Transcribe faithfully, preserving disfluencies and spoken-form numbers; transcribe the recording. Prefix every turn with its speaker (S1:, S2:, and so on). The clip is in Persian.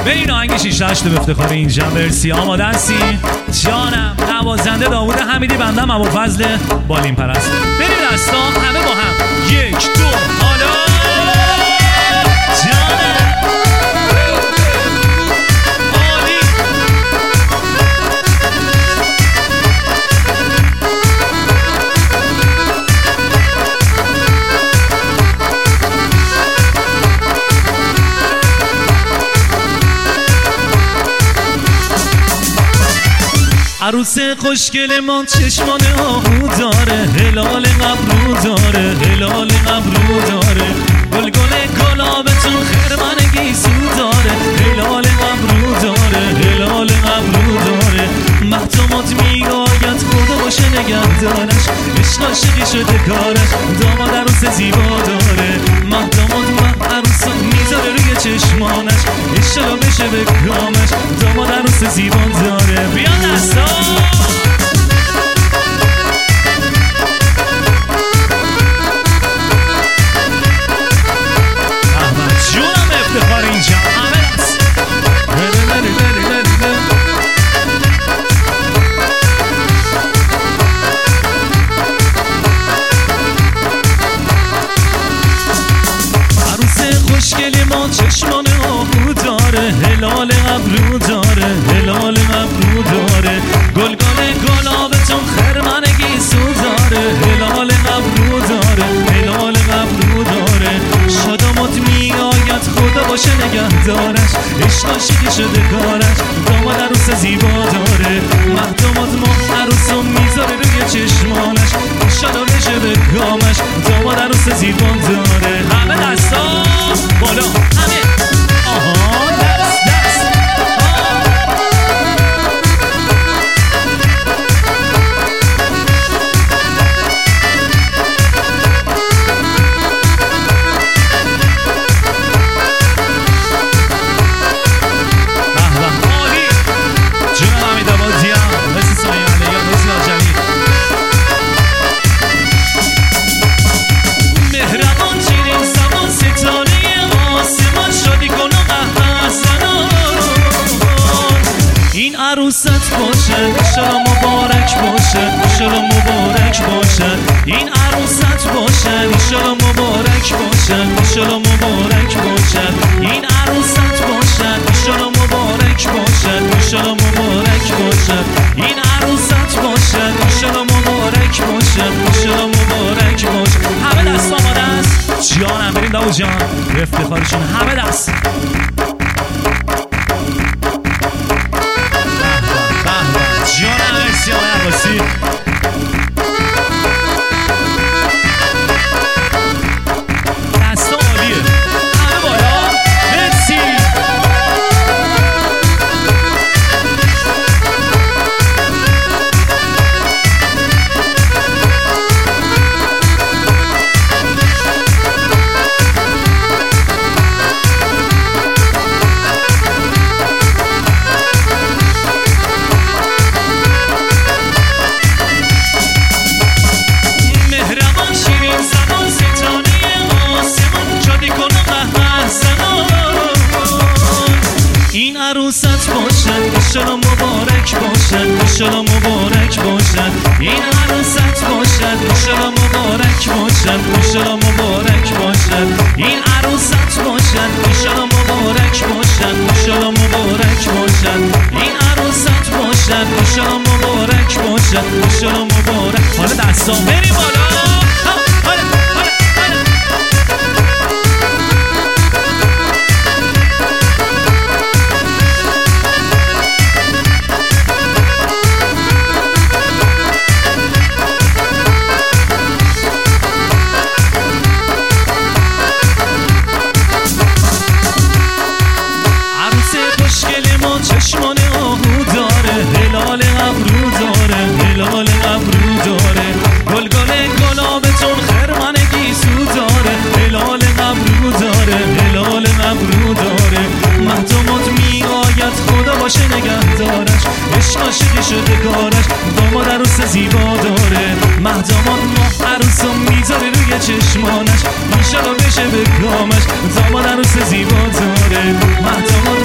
S1: به این آهنگ شیش هشت به افتخار اینجا مرسی. آماده هستی؟ جانم. نوازنده داوود حمیدی، بندم ابوالفضل بالین پرست. بریم دستا همه با هم. یک دو حالا جانم. عروس خوشگل ما چشمان آهو داره، هلال ابرو داره، هلال ابرو داره، گل گل گلابتون خرمن گیسو داره، هلال ابرو داره، هلال ابرو داره، محتمات میآید خدا باشه نگهدارش، عشق عاشقی شده کارش، داماد عروس زیبا داره، محتمات مه عروسا میذاره روی چشمانش، انشالله بشه به کامش، داماد عروس زیبا داره. بیا دستا احمد جونم افتخار اینجا همه دست. عروس خوشگلی ما چشمان آهو داره، هلال ابرو داره، هلال ابرو داره، گل گل گلابتون خرمن گیسو داره، هلال ابرو داره، هلال ابرو داره، شادامات میآید خدا باشه نگهدارش، عشق عاشقی شده کارش، داماد عروس زیبا داره، محتمات ما عروسو میذاره روی چشمانش، انشالله بشه به کامش، داماد عروس زیبا داره. همه دستا بالا همه. آها دست دست عروست باشه، انشالله مبارک باشه، انشالله مبارک باشه، این عروست باشه، انشالله مبارک باشه، انشالله مبارک باشه، این عروست باشه، انشالله مبارک باشه، انشالله مبارک باشه، این عروست باشه، انشالله مبارک باشه، انشالله مبارک باشه. همه دست آماده است؟ جانم بریم داوود جان به افتخارشون همه دست. جانم مرسی آقای عباسی. دستا عالیه همه بالا مرسی. عروست باشه، انشالله مبارک باشه، انشالله مبارک باشه، این عروست باشه، انشالله مبارک باشه، انشالله مبارک باشه، این عروست باشه، انشالله مبارک باشه، انشالله مبارک باشه، این عروست باشه، انشالله مبارک باشه، انشالله مبارک. حالا دستا بریم بالا. چشمان آهو داره، هلال ابرو داره، هلال ابرو داره، گل گل گلابتون خرمن گیسو داره، هلال ابرو داره، هلال ابرو داره، محتمات میآید خدا باشه نگهدارش، عشق عاشقی شده کارش، داماد عروس زیبا داره، محتمات ما عروسو میذاره روی چشمانش، انشالله بشه به کامش، داماد عروس زیبا داره، محتمات